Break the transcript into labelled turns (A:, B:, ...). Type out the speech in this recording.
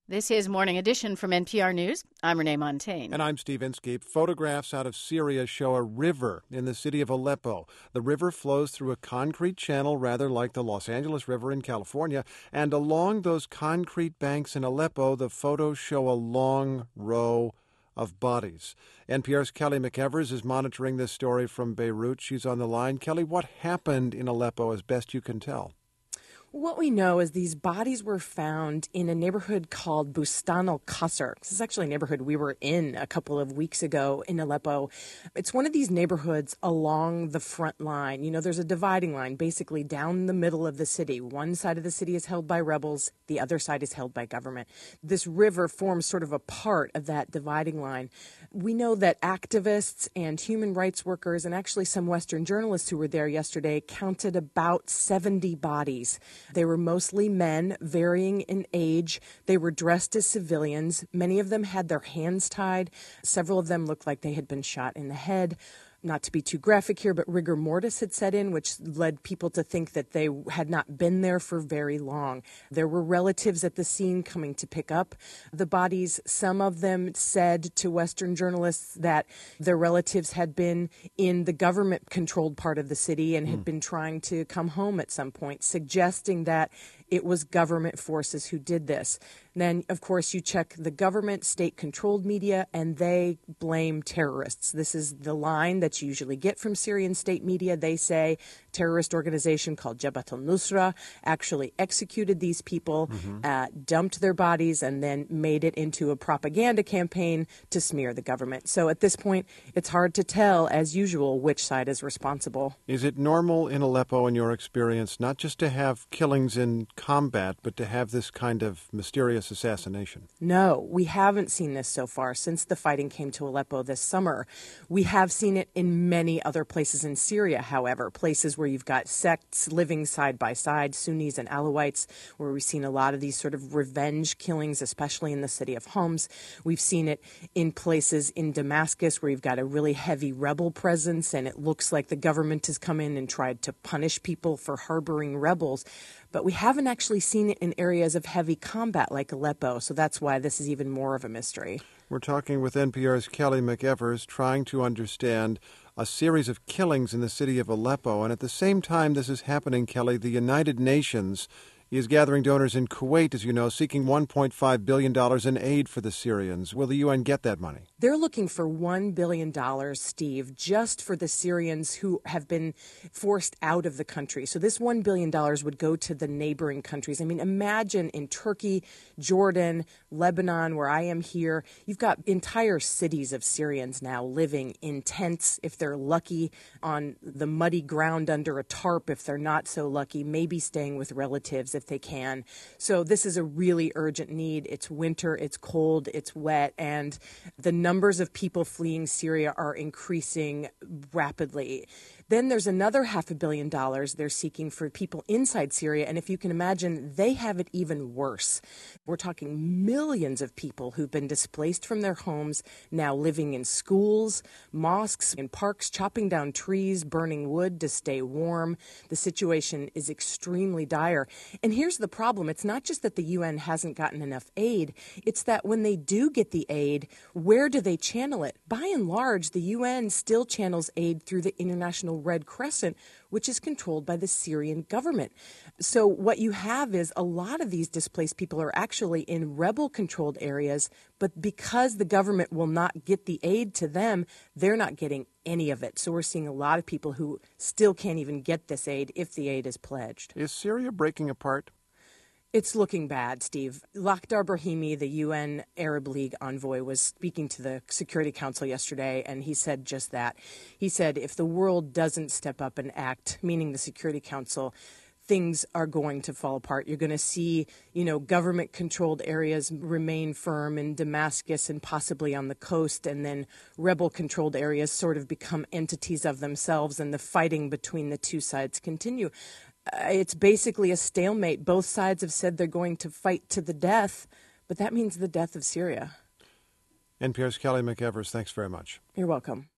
A: This is Morning Edition from NPR News. I'm Renee Montaigne.
B: And I'm Steve Inskeep. Photographs out of Syria show a river in the city of Aleppo. The river flows through a concrete channel rather like the Los Angeles River in California. And along those concrete banks in Aleppo, the photos show a long row of bodies. NPR's Kelly McEvers is monitoring this story from Beirut. She's on the line. Kelly, what happened in Aleppo as best you can tell?
C: What we know is these bodies were found in a neighborhood called Bustan al-Qasr. This is actually a neighborhood we were in a couple of weeks ago in Aleppo. It's one of these neighborhoods along the front line. You know, there's a dividing line basically down the middle of the city. One side of the city is held by rebels. The other side is held by government. This river forms sort of a part of that dividing line. We know that activists and human rights workers and actually some Western journalists who were there yesterday counted about 70 bodies. They were mostly men, varying in age. They were dressed as civilians. Many of them had their hands tied. Several of them looked like they had been shot in the head. Not to be too graphic here, but rigor mortis had set in, which led people to think that they had not been there for very long. There were relatives at the scene coming to pick up the bodies. Some of them said to Western journalists that their relatives had been in the government-controlled part of the city and had been trying to come home at some point, suggesting that it was government forces who did this. Then, of course, you check the government, state-controlled media, and they blame terrorists. This is the line that you usually get from Syrian state media. They say terrorist organization called Jabhat al-Nusra actually executed these people, dumped their bodies, and then made it into a propaganda campaign to smear the government. So at this point, it's hard to tell, as usual, which side is responsible.
B: Is it normal in Aleppo, in your experience, not just to have killings in combat, but to have this kind of mysterious assassination?
C: No, we haven't seen this so far since the fighting came to Aleppo this summer. We have seen it in many other places in Syria, however, places where you've got sects living side by side, Sunnis and Alawites, where we've seen a lot of these sort of revenge killings, especially in the city of Homs. We've seen it in places in Damascus where you've got a really heavy rebel presence, and it looks like the government has come in and tried to punish people for harboring rebels. But we haven't actually seen it in areas of heavy combat like Aleppo, so that's why this is even more of a mystery.
B: We're talking with NPR's Kelly McEvers, trying to understand a series of killings in the city of Aleppo. And at the same time this is happening, Kelly, the United Nations is gathering donors in Kuwait, as you know, seeking $1.5 billion in aid for the Syrians. Will the UN get that money?
C: They're looking for $1 billion, Steve, just for the Syrians who have been forced out of the country. So this $1 billion would go to the neighboring countries. I mean, imagine in Turkey, Jordan, Lebanon, where I am here, you've got entire cities of Syrians now living in tents, if they're lucky, on the muddy ground under a tarp, if they're not so lucky, maybe staying with relatives if they can. So this is a really urgent need. It's winter, it's cold, it's wet, and the numbers of people fleeing Syria are increasing rapidly. Then there's another $500 million they're seeking for people inside Syria. And if you can imagine, they have it even worse. We're talking millions of people who've been displaced from their homes, now living in schools, mosques, in parks, chopping down trees, burning wood to stay warm. The situation is extremely dire. And here's the problem. It's not just that the UN hasn't gotten enough aid. It's that when they do get the aid, where do they channel it? By and large, the UN still channels aid through the International Red Crescent, which is controlled by the Syrian government. So what you have is a lot of these displaced people are actually in rebel-controlled areas, but because the government will not get the aid to them, they're not getting any of it. So we're seeing a lot of people who still can't even get this aid if the aid is pledged.
B: Is Syria breaking apart?
C: It's looking bad, Steve. Lakhdar Brahimi, the UN Arab League envoy, was speaking to the Security Council yesterday, and he said just that. He said if the world doesn't step up and act, meaning the Security Council, things are going to fall apart. You're going to see, government-controlled areas remain firm in Damascus and possibly on the coast, and then rebel-controlled areas sort of become entities of themselves, and the fighting between the two sides continue. It's basically a stalemate. Both sides have said they're going to fight to the death, but that means the death of Syria.
B: NPR's Kelly McEvers, thanks very much.
C: You're welcome.